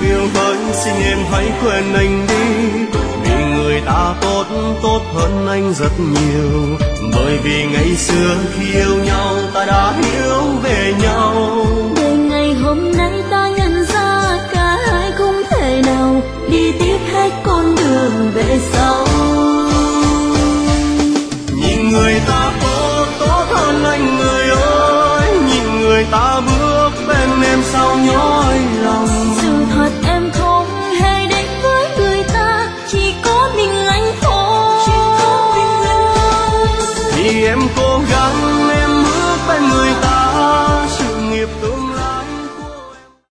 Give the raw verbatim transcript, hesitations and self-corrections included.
yêu hỡi xin em hãy quên anh đi, vì người ta tốt tốt hơn anh rất nhiều. Bởi vì ngày xưa khi yêu nhau ta đã hiểu